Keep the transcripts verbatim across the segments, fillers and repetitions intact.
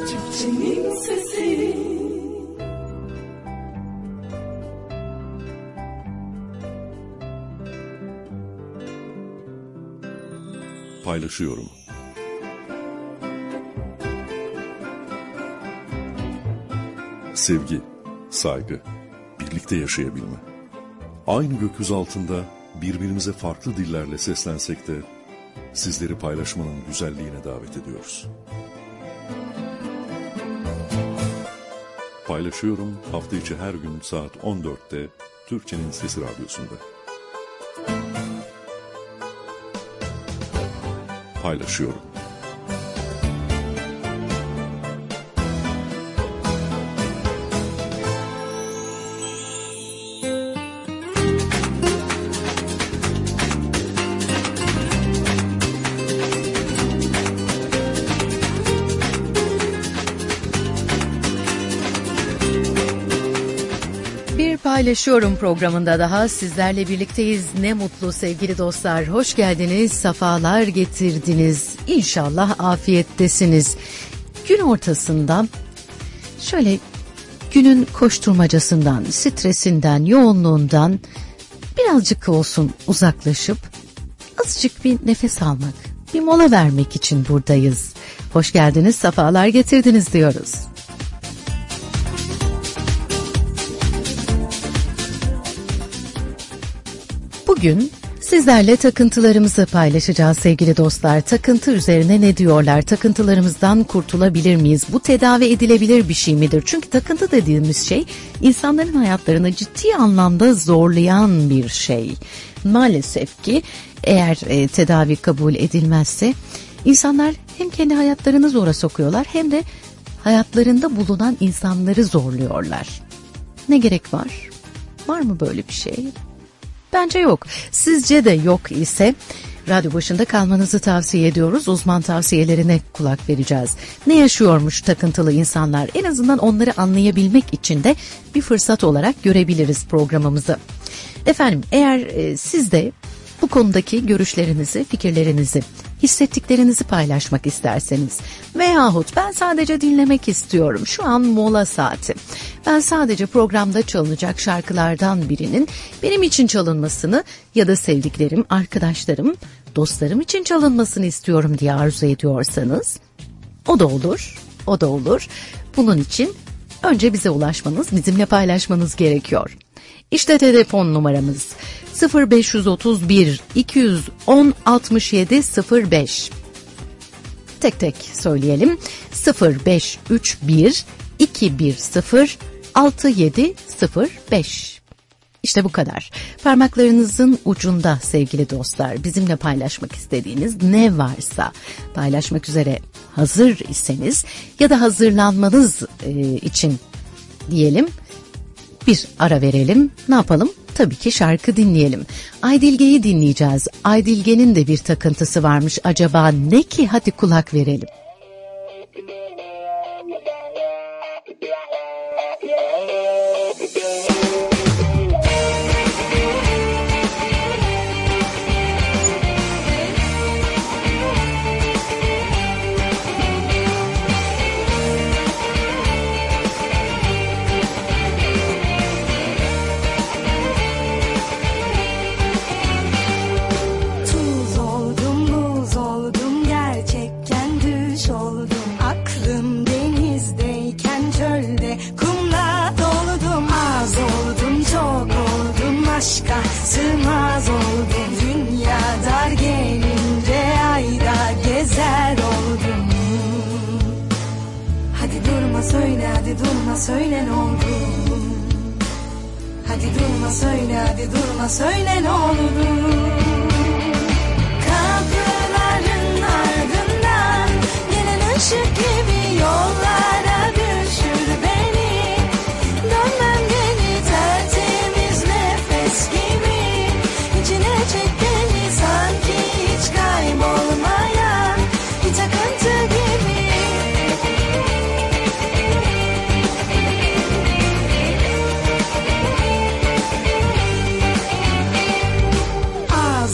Çiftçinin sesi. Paylaşıyorum. Sevgi, saygı, birlikte yaşayabilme. Aynı gökyüzü altında birbirimize farklı dillerle seslensek de sizleri paylaşmanın güzelliğine davet ediyoruz. Paylaşıyorum hafta içi her gün saat on dörtte Türkçenin Sesi Radyosu'nda. Paylaşıyorum. Paylaşıyorum programında daha sizlerle birlikteyiz. Ne mutlu sevgili dostlar. Hoş geldiniz, sefalar getirdiniz. İnşallah afiyettesiniz. Gün ortasında şöyle günün koşturmacasından, stresinden, yoğunluğundan birazcık olsun uzaklaşıp azıcık bir nefes almak, bir mola vermek için buradayız. Hoş geldiniz, sefalar getirdiniz diyoruz. Bugün sizlerle takıntılarımızı paylaşacağız sevgili dostlar. Takıntı üzerine ne diyorlar? Takıntılarımızdan kurtulabilir miyiz? Bu tedavi edilebilir bir şey midir? Çünkü takıntı dediğimiz şey insanların hayatlarını ciddi anlamda zorlayan bir şey. Maalesef ki eğer e, tedavi kabul edilmezse insanlar hem kendi hayatlarını zora sokuyorlar hem de hayatlarında bulunan insanları zorluyorlar. Ne gerek var? Var mı böyle bir şey? Bence yok. Sizce de yok ise radyo başında kalmanızı tavsiye ediyoruz. Uzman tavsiyelerine kulak vereceğiz. Ne yaşıyormuş takıntılı insanlar? En azından onları anlayabilmek için de bir fırsat olarak görebiliriz programımızı. Efendim, eğer e, siz de bu konudaki görüşlerinizi, fikirlerinizi, hissettiklerinizi paylaşmak isterseniz veyahut ben sadece dinlemek istiyorum, şu an mola saati, ben sadece programda çalınacak şarkılardan birinin benim için çalınmasını ya da sevdiklerim, arkadaşlarım, dostlarım için çalınmasını istiyorum diye arzu ediyorsanız o da olur, o da olur. Bunun için önce bize ulaşmanız, bizimle paylaşmanız gerekiyor. İşte telefon numaramız sıfır beş otuz bir iki yüz on altmış yedi sıfır beş. Tek tek söyleyelim. sıfır beş üç bir iki bir sıfır altı yedi sıfır beş. İşte bu kadar. Parmaklarınızın ucunda sevgili dostlar, bizimle paylaşmak istediğiniz ne varsa, paylaşmak üzere hazır iseniz ya da hazırlanmanız e, için diyelim, bir ara verelim. Ne yapalım? Tabii ki şarkı dinleyelim. Aydilge'yi dinleyeceğiz. Aydilge'nin de bir takıntısı varmış. Acaba ne ki? Hadi kulak verelim. Aşka sığmaz oldum, dünya dar gelince ayda gezer oldum. Hadi durma söyle, hadi durma söyle ne oldu? Hadi durma söyle, hadi durma söyle ne oldu? Kapıların ardından gelen ışık gibi yollara düşür beni. Dönmem geri tertemiz nefes gibi, içine çek beni sanki hiç kaybolmayan bir takıntı gibi. Az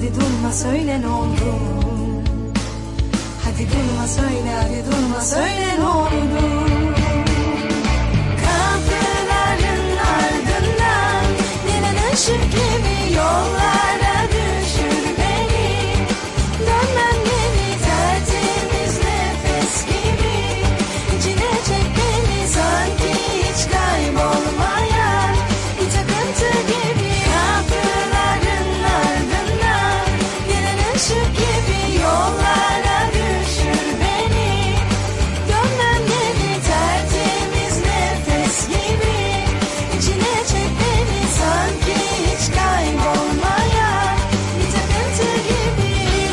hadi durma söyle ne oldu. Hadi durma söyle, hadi durma söyle ne oldu. Kapıların ardından gelen ışık gibi yollara düşür beni. Dönmem geri tertemiz nefes gibi. İçine çek beni sanki hiç kaybolmayan bir takıntı gibi. Kapıların ardından gelen ışık gibi yollara düşür beni. Dönmem geri tertemiz nefes gibi. İçine çek beni sanki hiç kaybolmayan bir takıntı gibi.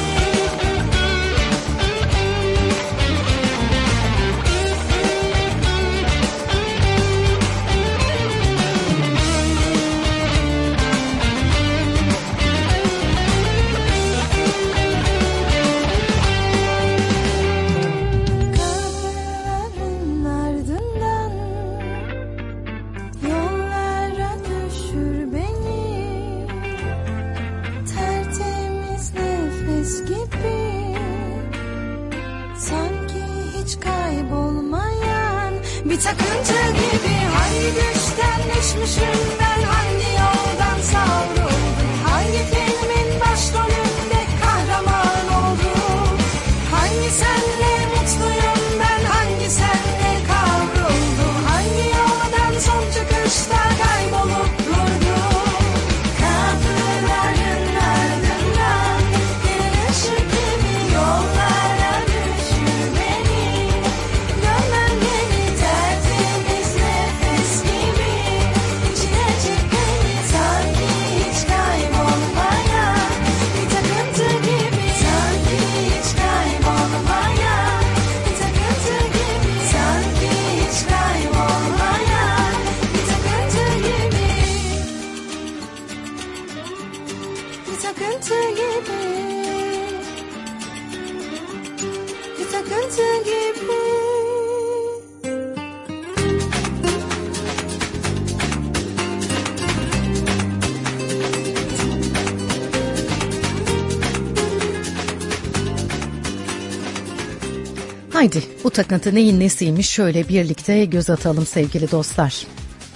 Kapıların ardından yollara düşür beni. Tertemiz nefes gibi. Sanki hiç kaybolmayan bir takıntı gibi. Hangi düşten düşmüşüm ben, hangi yoldan savruldum, hangi filmin başrolünde kahraman oldum. Hangi senle mutluyum ben, hangi senle kavruldum, hangi yoldan son çıkışta kaybolup durdum. Kapıların ardından gelen ışık gibi yollara düşür beni. Dönmem geri tertemiz nefes gibi. İçine çek beni sanki hiç kaybolmayan bir takıntı gibi. Sanki hiç kaybolmayan bir takıntı gibi. Sanki hiç kaybolmayan bir takıntı gibi. Bir takıntı gibi. Bir takıntı gibi. Haydi bu takıntı neyin nesiymiş şöyle birlikte göz atalım sevgili dostlar.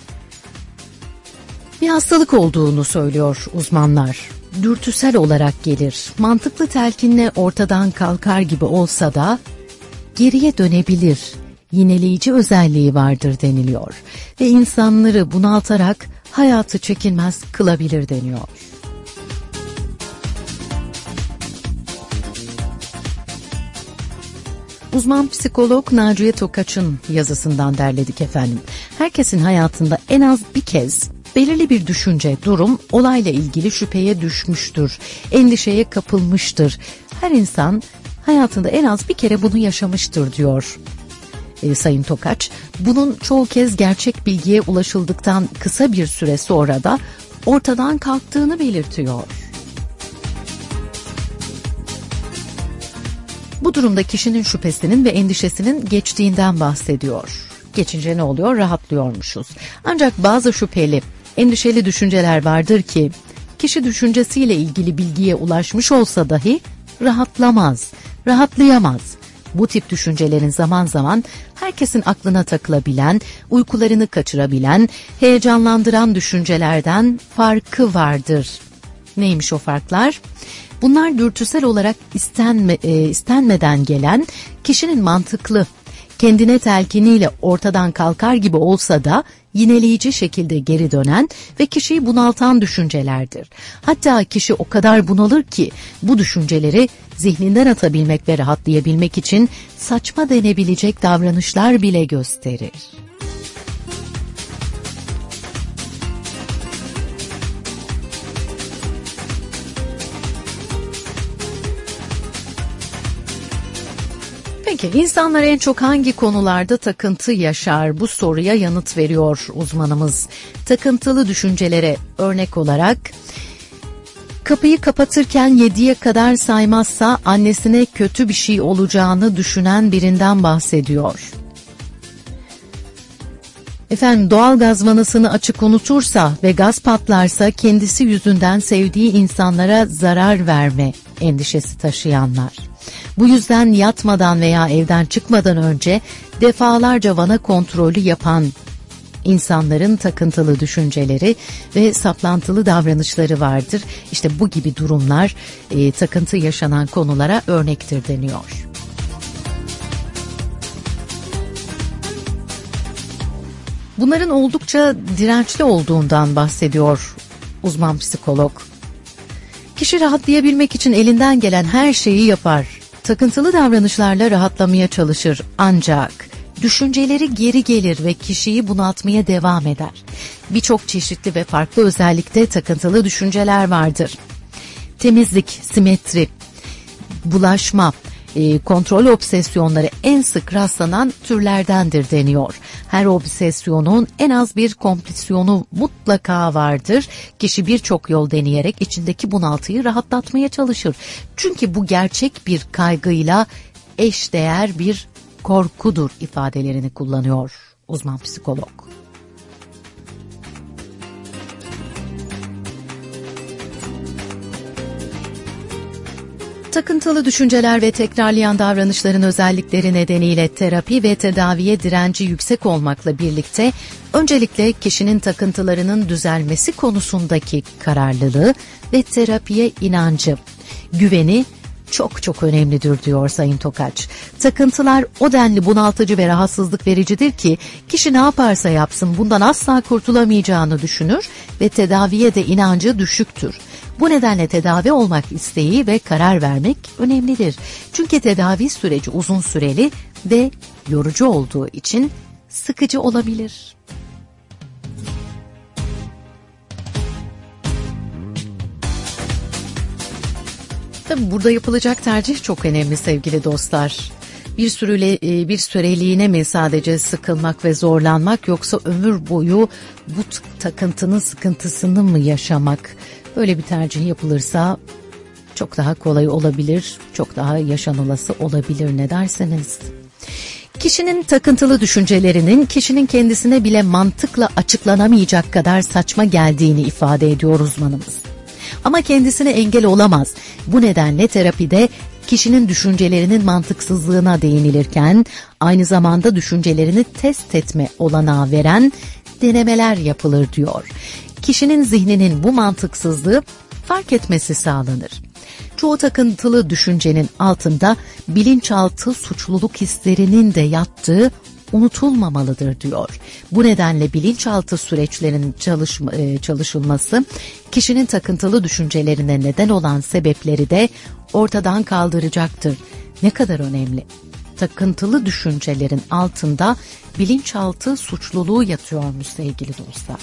Bir hastalık olduğunu söylüyor uzmanlar. Dürtüsel olarak gelir, mantıklı telkinle ortadan kalkar gibi olsa da geriye dönebilir, yineleyici özelliği vardır deniliyor. Ve insanları bunaltarak hayatı çekilmez kılabilir deniyor. Uzman psikolog Naciye Tokaç'ın yazısından derledik efendim. Herkesin hayatında en az bir kez belirli bir düşünce, durum, olayla ilgili şüpheye düşmüştür, endişeye kapılmıştır. Her insan hayatında en az bir kere bunu yaşamıştır diyor e, Sayın Tokaç. Bunun çoğu kez gerçek bilgiye ulaşıldıktan kısa bir süre sonra da ortadan kalktığını belirtiyor. Bu durumda kişinin şüphesinin ve endişesinin geçtiğinden bahsediyor. Geçince ne oluyor? Rahatlıyormuşuz. Ancak bazı şüpheli, endişeli düşünceler vardır ki kişi düşüncesiyle ilgili bilgiye ulaşmış olsa dahi rahatlamaz, rahatlayamaz. Bu tip düşüncelerin zaman zaman herkesin aklına takılabilen, uykularını kaçırabilen, heyecanlandıran düşüncelerden farkı vardır. Neymiş o farklar? Bunlar dürtüsel olarak istenme, e, istenmeden gelen, kişinin mantıklı, kendine telkiniyle ortadan kalkar gibi olsa da yineleyici şekilde geri dönen ve kişiyi bunaltan düşüncelerdir. Hatta kişi o kadar bunalır ki bu düşünceleri zihninden atabilmek ve rahatlayabilmek için saçma denebilecek davranışlar bile gösterir. Peki insanlar en çok hangi konularda takıntı yaşar? Bu soruya yanıt veriyor uzmanımız. Takıntılı düşüncelere örnek olarak kapıyı kapatırken yediye kadar saymazsa annesine kötü bir şey olacağını düşünen birinden bahsediyor. Efendim doğal gaz vanasını açık unutursa ve gaz patlarsa kendisi yüzünden sevdiği insanlara zarar verme endişesi taşıyanlar. Bu yüzden yatmadan veya evden çıkmadan önce defalarca vana kontrolü yapan insanların takıntılı düşünceleri ve saplantılı davranışları vardır. İşte bu gibi durumlar e, takıntı yaşanan konulara örnektir deniyor. Bunların oldukça dirençli olduğundan bahsediyor uzman psikolog. Kişi rahatlayabilmek için elinden gelen her şeyi yapar. Takıntılı davranışlarla rahatlamaya çalışır ancak düşünceleri geri gelir ve kişiyi bunaltmaya devam eder. Birçok çeşitli ve farklı özellikte takıntılı düşünceler vardır. Temizlik, simetri, bulaşma, e, kontrol obsesyonları en sık rastlanan türlerdendir deniyor. Her obsesyonun en az bir kompulsiyonu mutlaka vardır. Kişi birçok yol deneyerek içindeki bunaltıyı rahatlatmaya çalışır. Çünkü bu gerçek bir kaygıyla eşdeğer bir korkudur ifadelerini kullanıyor uzman psikolog. Takıntılı düşünceler ve tekrarlayan davranışların özellikleri nedeniyle terapi ve tedaviye direnci yüksek olmakla birlikte öncelikle kişinin takıntılarının düzelmesi konusundaki kararlılığı ve terapiye inancı, güveni çok çok önemlidir diyor Sayın Tokaç. Takıntılar o denli bunaltıcı ve rahatsızlık vericidir ki kişi ne yaparsa yapsın bundan asla kurtulamayacağını düşünür ve tedaviye de inancı düşüktür. Bu nedenle tedavi olmak isteği ve karar vermek önemlidir. Çünkü tedavi süreci uzun süreli ve yorucu olduğu için sıkıcı olabilir. Tabii burada yapılacak tercih çok önemli sevgili dostlar. Bir sürele, bir süreliğine mi sadece sıkılmak ve zorlanmak yoksa ömür boyu bu takıntının sıkıntısını mı yaşamak? Böyle bir tercih yapılırsa çok daha kolay olabilir, çok daha yaşanılası olabilir, ne dersiniz? Kişinin takıntılı düşüncelerinin kişinin kendisine bile mantıkla açıklanamayacak kadar saçma geldiğini ifade ediyor uzmanımız. Ama kendisine engel olamaz. Bu nedenle terapide kişinin düşüncelerinin mantıksızlığına değinilirken aynı zamanda düşüncelerini test etme olanağı veren denemeler yapılır diyor. Kişinin zihninin bu mantıksızlığı fark etmesi sağlanır. Çoğu takıntılı düşüncenin altında bilinçaltı suçluluk hislerinin de yattığı unutulmamalıdır diyor. Bu nedenle bilinçaltı süreçlerinin çalışma, çalışılması kişinin takıntılı düşüncelerine neden olan sebepleri de ortadan kaldıracaktır. Ne kadar önemli. Takıntılı düşüncelerin altında bilinçaltı suçluluğu yatıyormuş sevgili dostlar.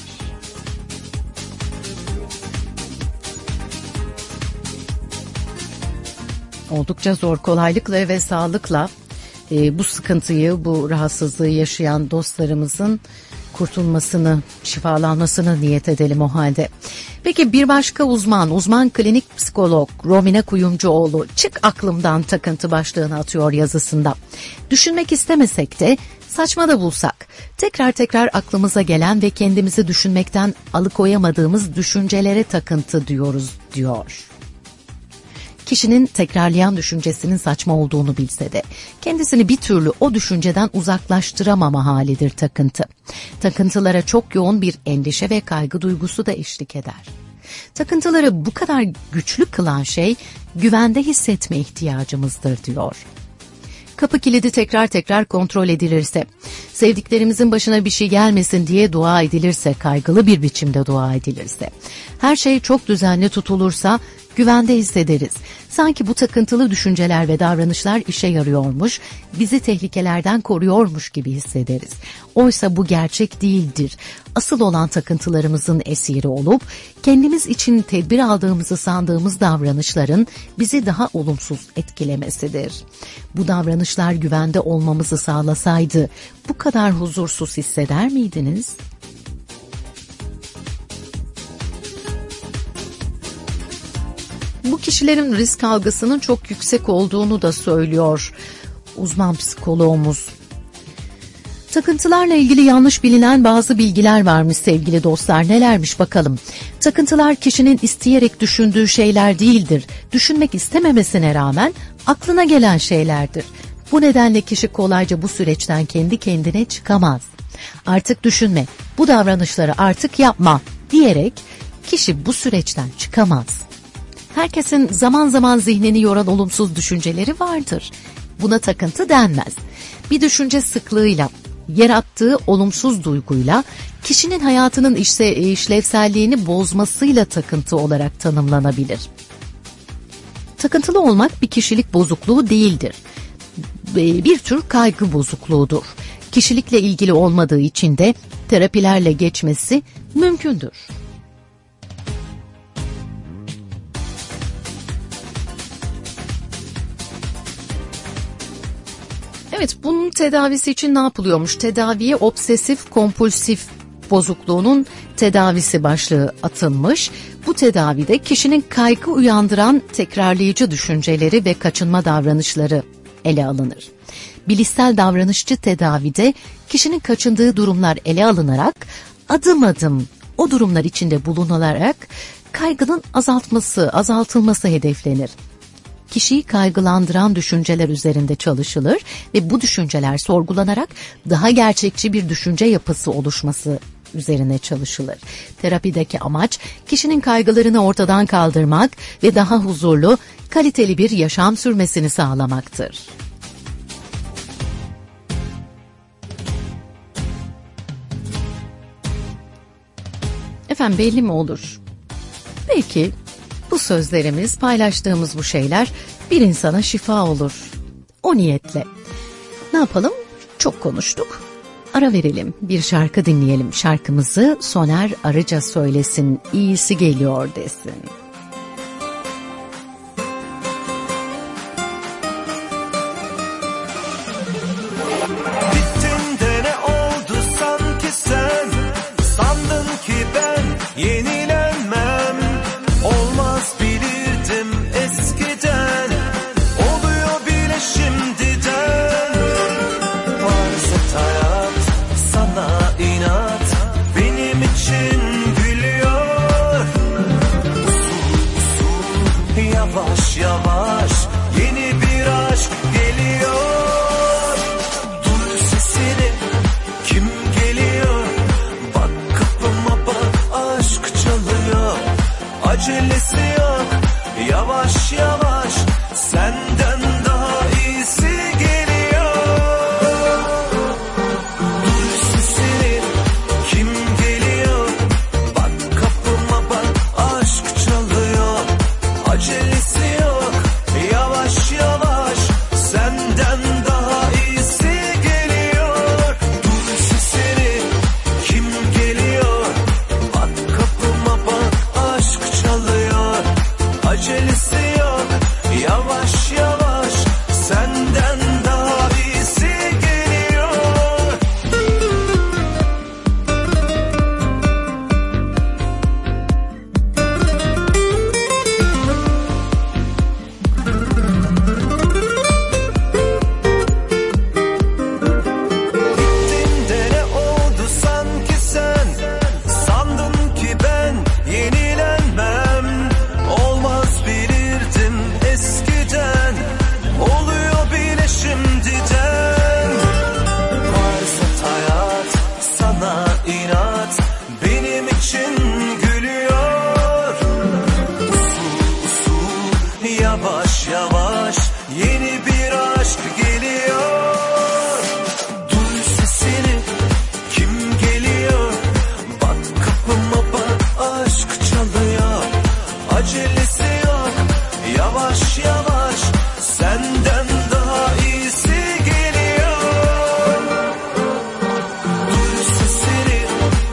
Oldukça zor, kolaylıkla ve sağlıkla e, bu sıkıntıyı, bu rahatsızlığı yaşayan dostlarımızın kurtulmasını, şifalanmasını niyet edelim o halde. Peki bir başka uzman, uzman klinik psikolog Romina Kuyumcuoğlu çık aklımdan takıntı başlığını atıyor yazısında. Düşünmek istemesek de saçma da bulsak tekrar tekrar aklımıza gelen ve kendimizi düşünmekten alıkoyamadığımız düşüncelere takıntı diyoruz diyor. Kişinin tekrarlayan düşüncesinin saçma olduğunu bilse de kendisini bir türlü o düşünceden uzaklaştıramama halidir takıntı. Takıntılara çok yoğun bir endişe ve kaygı duygusu da eşlik eder. Takıntıları bu kadar güçlü kılan şey güvende hissetme ihtiyacımızdır diyor. Kapı kilidi tekrar tekrar kontrol edilirse, sevdiklerimizin başına bir şey gelmesin diye dua edilirse, kaygılı bir biçimde dua edilirse, her şey çok düzenli tutulursa güvende hissederiz. Sanki bu takıntılı düşünceler ve davranışlar işe yarıyormuş, bizi tehlikelerden koruyormuş gibi hissederiz. Oysa bu gerçek değildir. Asıl olan takıntılarımızın esiri olup, kendimiz için tedbir aldığımızı sandığımız davranışların bizi daha olumsuz etkilemesidir. Bu davranışlar güvende olmamızı sağlasaydı, bu kadar huzursuz hisseder miydiniz? Bu kişilerin risk algısının çok yüksek olduğunu da söylüyor uzman psikoloğumuz. Takıntılarla ilgili yanlış bilinen bazı bilgiler varmış sevgili dostlar. Nelermiş bakalım. Takıntılar kişinin isteyerek düşündüğü şeyler değildir. Düşünmek istememesine rağmen aklına gelen şeylerdir. Bu nedenle kişi kolayca bu süreçten kendi kendine çıkamaz. Artık düşünme, bu davranışları artık yapma diyerek kişi bu süreçten çıkamaz. Herkesin zaman zaman zihnini yoran olumsuz düşünceleri vardır. Buna takıntı denmez. Bir düşünce sıklığıyla, yarattığı olumsuz duyguyla, kişinin hayatının işse, işlevselliğini bozmasıyla takıntı olarak tanımlanabilir. Takıntılı olmak bir kişilik bozukluğu değildir. Bir tür kaygı bozukluğudur. Kişilikle ilgili olmadığı için de terapilerle geçmesi mümkündür. Evet, bunun tedavisi için ne yapılıyormuş? Tedaviye obsesif kompulsif bozukluğunun tedavisi başlığı atılmış. Bu tedavide kişinin kaygı uyandıran tekrarlayıcı düşünceleri ve kaçınma davranışları ele alınır. Bilişsel davranışçı tedavide kişinin kaçındığı durumlar ele alınarak adım adım o durumlar içinde bulunularak kaygının azaltması, azaltılması hedeflenir. Kişiyi kaygılandıran düşünceler üzerinde çalışılır ve bu düşünceler sorgulanarak daha gerçekçi bir düşünce yapısı oluşması üzerine çalışılır. Terapideki amaç kişinin kaygılarını ortadan kaldırmak ve daha huzurlu, kaliteli bir yaşam sürmesini sağlamaktır. Efendim, belli mi olur? Belki bu sözlerimiz, paylaştığımız bu şeyler bir insana şifa olur. O niyetle. Ne yapalım? Çok konuştuk. Ara verelim, bir şarkı dinleyelim. Şarkımızı Soner Arıca söylesin, iyisi geliyor desin. Bittin de ne oldu sanki sen? Sandın ki ben yenilenmem. Olmaz bilirdim eskiden. Oluyor bile şimdiden. Varsa hayat sana inat. Benim için gülüyor. Usul usul yavaş yavaş yeni bir aşk geliyor. Duy sesini, kim geliyor? Bak kapıma bak, aşk çalıyor. Acelesi yok, yavaş yavaş senden daha iyisi geliyor. Duy sesini, kim geliyor? Bak kapıma bak, aşk çalıyor. Acelesi yok, yavaş yavaş senden daha iyisi geliyor. Duy sesini, kim geliyor? Bak kapıma bak, aşk çalıyor. Acelesi yok, yavaş yavaş senden daha iyisi geliyor. Bittin de ne oldu sanki sen? Sandın ki ben yenilenmem. Olmaz bilirdim eskiden. Oluyor bile şimdiden. Varsa hayat sana inat. Benim için gülüyor. Usul usul yavaş yavaş yeni bir aşk geliyor. Duy sesini, kim geliyor? Bak kapıma bak, aşk çalıyor. Acelesi yok, yavaş yavaş senden daha iyisi geliyor. Duy sesini,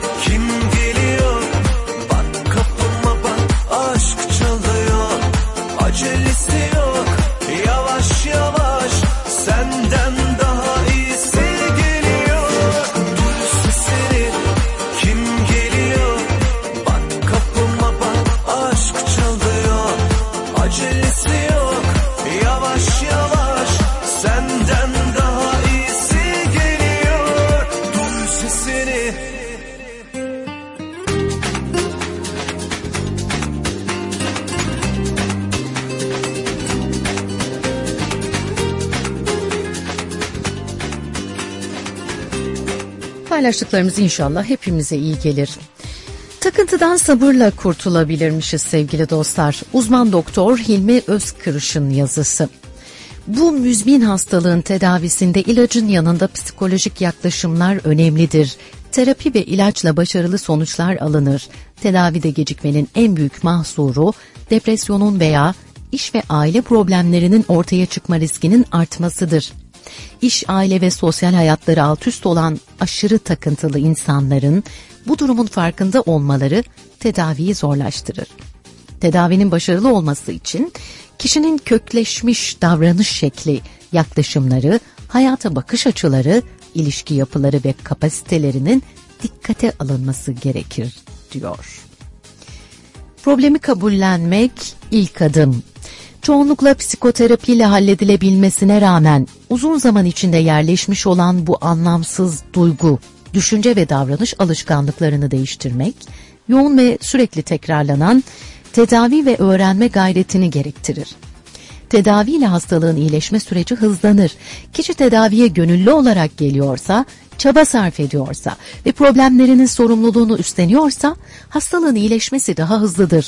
Paylaştıklarımız inşallah hepimize iyi gelir. Takıntıdan sabırla kurtulabilirmişiz sevgili dostlar. Uzman doktor Hilmi Özkırış'ın yazısı. Bu müzmin hastalığın tedavisinde ilacın yanında psikolojik yaklaşımlar önemlidir. Terapi ve ilaçla başarılı sonuçlar alınır. Tedavide gecikmenin en büyük mahsuru depresyonun veya iş ve aile problemlerinin ortaya çıkma riskinin artmasıdır. İş, aile ve sosyal hayatları alt üst olan aşırı takıntılı insanların bu durumun farkında olmaları tedaviyi zorlaştırır. Tedavinin başarılı olması için kişinin kökleşmiş davranış şekli, yaklaşımları, hayata bakış açıları, ilişki yapıları ve kapasitelerinin dikkate alınması gerekir, diyor. Problemi kabullenmek ilk adım. Çoğunlukla psikoterapiyle halledilebilmesine rağmen uzun zaman içinde yerleşmiş olan bu anlamsız duygu, düşünce ve davranış alışkanlıklarını değiştirmek, yoğun ve sürekli tekrarlanan tedavi ve öğrenme gayretini gerektirir. Tedaviyle hastalığın iyileşme süreci hızlanır. Kişi tedaviye gönüllü olarak geliyorsa, çaba sarf ediyorsa ve problemlerinin sorumluluğunu üstleniyorsa hastalığın iyileşmesi daha hızlıdır.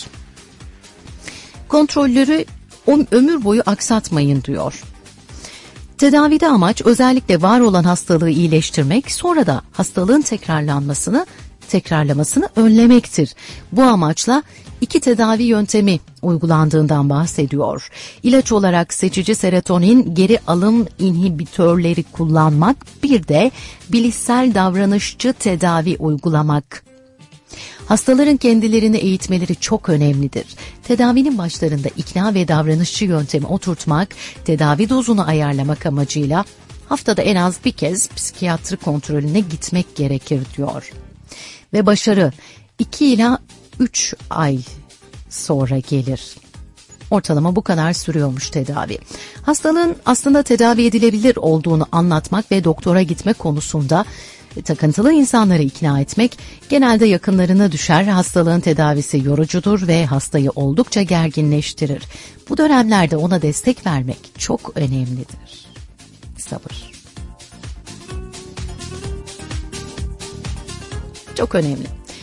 Kontrolleri ömür boyu aksatmayın, diyor. Tedavide amaç özellikle var olan hastalığı iyileştirmek, sonra da hastalığın tekrarlanmasını, tekrarlamasını önlemektir. Bu amaçla iki tedavi yöntemi uygulandığından bahsediyor. İlaç olarak seçici serotonin geri alım inhibitörleri kullanmak, bir de bilişsel davranışçı tedavi uygulamak. Hastaların kendilerini eğitmeleri çok önemlidir. Tedavinin başlarında ikna ve davranışçı yöntemi oturtmak, tedavi dozunu ayarlamak amacıyla haftada en az bir kez psikiyatri kontrolüne gitmek gerekir, diyor. Ve başarı iki ila üç ay sonra gelir. Ortalama bu kadar sürüyormuş tedavi. Hastalığın aslında tedavi edilebilir olduğunu anlatmak ve doktora gitme konusunda takıntılı insanları ikna etmek genelde yakınlarına düşer. Hastalığın tedavisi yorucudur ve hastayı oldukça gerginleştirir. Bu dönemlerde ona destek vermek çok önemlidir. Sabır. Çok önemli.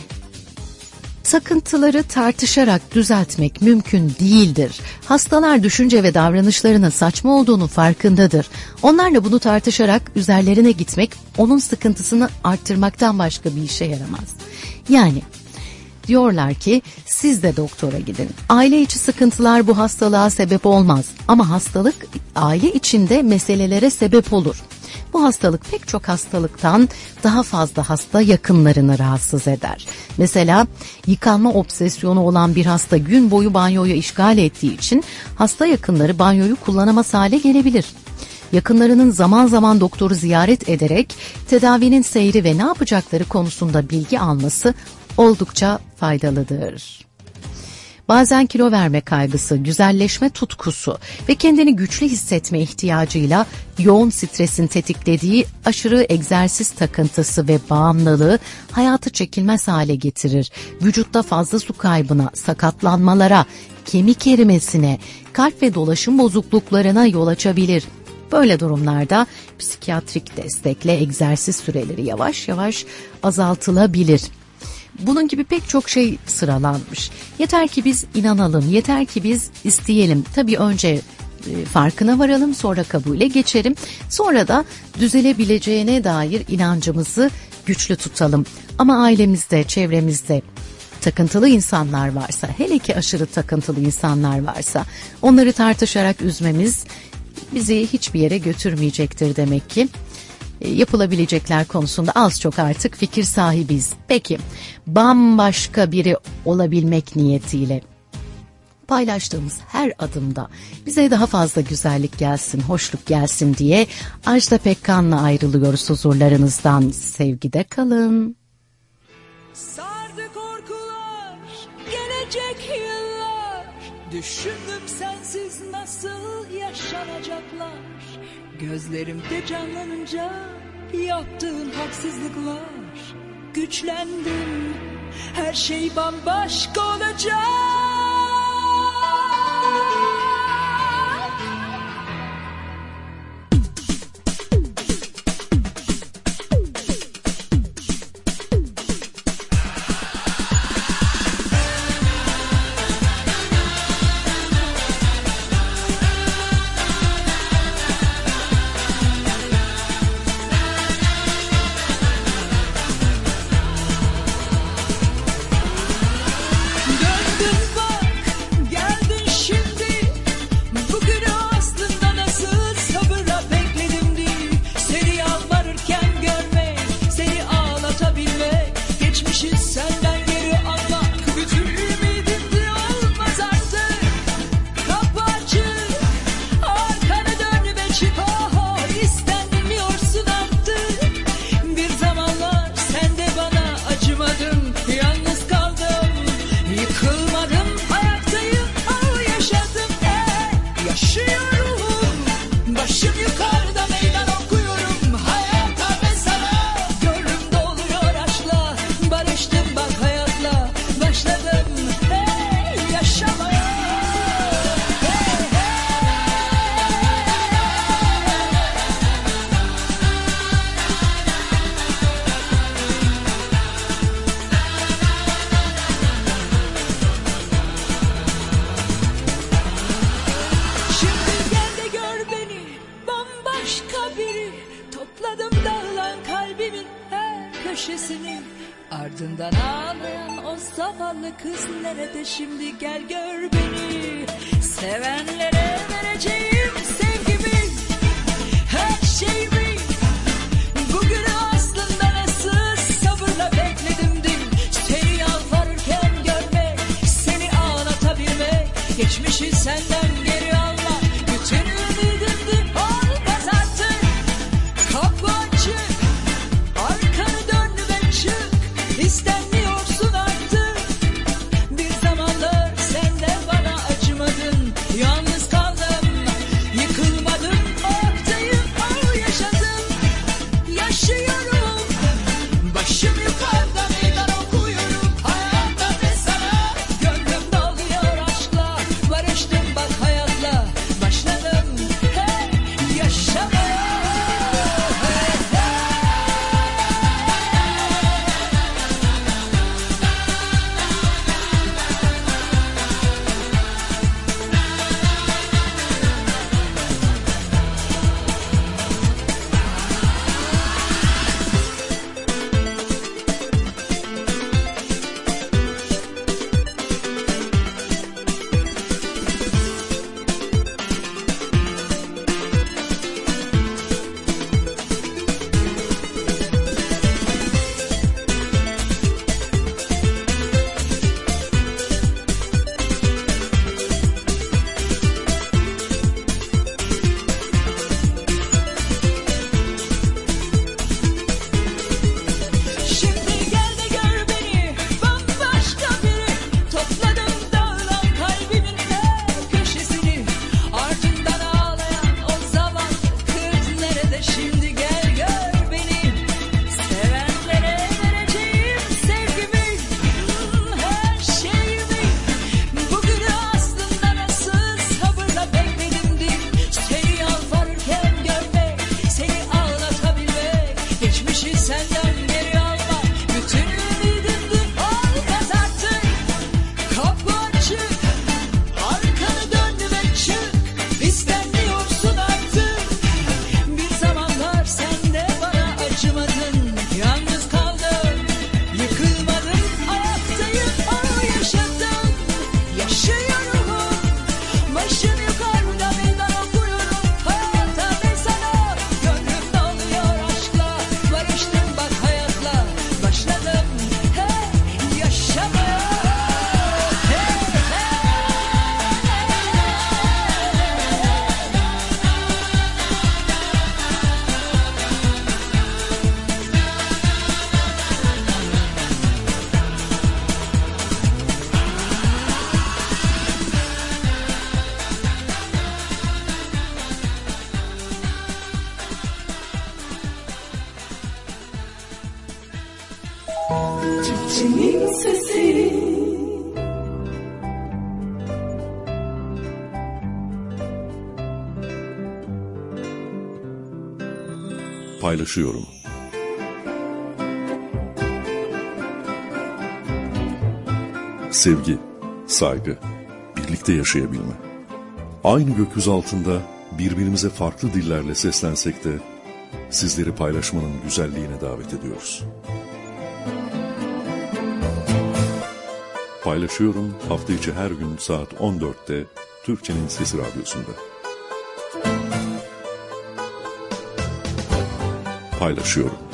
Takıntıları tartışarak düzeltmek mümkün değildir. Hastalar düşünce ve davranışlarının saçma olduğunu farkındadır. Onlarla bunu tartışarak üzerlerine gitmek onun sıkıntısını arttırmaktan başka bir işe yaramaz. Yani diyorlar ki siz de doktora gidin. Aile içi sıkıntılar bu hastalığa sebep olmaz ama hastalık aile içinde meselelere sebep olur. Bu hastalık pek çok hastalıktan daha fazla hasta yakınlarını rahatsız eder. Mesela yıkanma obsesyonu olan bir hasta gün boyu banyoyu işgal ettiği için hasta yakınları banyoyu kullanamaz hale gelebilir. Yakınlarının zaman zaman doktoru ziyaret ederek tedavinin seyri ve ne yapacakları konusunda bilgi alması oldukça faydalıdır. Bazen kilo verme kaygısı, güzelleşme tutkusu ve kendini güçlü hissetme ihtiyacıyla yoğun stresin tetiklediği aşırı egzersiz takıntısı ve bağımlılığı hayatı çekilmez hale getirir. Vücutta fazla su kaybına, sakatlanmalara, kemik erimesine, kalp ve dolaşım bozukluklarına yol açabilir. Böyle durumlarda psikiyatrik destekle egzersiz süreleri yavaş yavaş azaltılabilir. Bunun gibi pek çok şey sıralanmış. Yeter ki biz inanalım, yeter ki biz isteyelim. Tabii önce e, farkına varalım, sonra kabule geçelim. Sonra da düzelebileceğine dair inancımızı güçlü tutalım. Ama ailemizde, çevremizde takıntılı insanlar varsa, hele ki aşırı takıntılı insanlar varsa, onları tartışarak üzmemiz bizi hiçbir yere götürmeyecektir demek ki. Yapılabilecekler konusunda az çok artık fikir sahibiyiz. Peki, bambaşka biri olabilmek niyetiyle paylaştığımız her adımda bize daha fazla güzellik gelsin, hoşluk gelsin diye Ajda Pekkan'la ayrılıyoruz huzurlarınızdan. Sevgide kalın. Sardı korkular, gelecek yıllar. Düşündüm sensiz nasıl yaşanacaklar. Gözlerimde canlanınca yaptığın haksızlıklar. Güçlendim, her şey bambaşka olacak. Ardından ağlayan o zavallı kız nerede şimdi, gel gör beni. Sevenlere vereceğim sevgimi, her şeyimi. Bugünü aslında nasıl sabırla bekledim dün. Seni yalvarırken görmek, seni ağlatabilmek. Geçmişi senden geri alma, bütün ümidimdi olmaz artık. Kapı açık, arkanı dön ve çık. İstemiyorsun artık. Bir zamanlar sen de bana acımadın. Yalnız kaldım, yıkılmadım. Oradayım, o yaşadım, yaşıyorum. Başım yukarıda meydan okuyorum. Hayatta ve sana gönlüm doluyor aşkla. Barıştım bak hayatla, başladım hey yaşamaya. Şimdi gel de gör beni, bambaşka biri. Topladım dağılan kalbimin her köşesini. Ardından ağlayan o zavallı kız nerede şimdi, gel gör beni. Sevenlere vereceğim sevgimi, her şeyimi. Bugünü aslında nasıl sabırla bekledim dün. Seni yalvarırken görmek, seni ağlatabilmek. Geçmişi senden geri alma, bütün ümidimdi olmaz artık. Kapı açık, arkanı dön ve çık. İstemiyorsun artık. Bir zamanlar sen de bana acımadın. Yalnız kaldım, yıkılmadım. Ayaktayım, o yaşadım, yaşıyorum. Başım yukarıda meydan okuyorum. Hayata ve sana gönlüm doluyor aşkla. Barıştım bak hayatla, başladım hey yaşamaya. Hey Türkçenin sesi. Paylaşıyorum. Sevgi, saygı, birlikte yaşayabilme. Aynı gökyüzü altında birbirimize farklı dillerle seslensek de sizleri paylaşmanın güzelliğine davet ediyoruz. Paylaşıyorum hafta içi her gün saat on dörtte Türkçenin Sesi Radyosu'nda. Paylaşıyorum.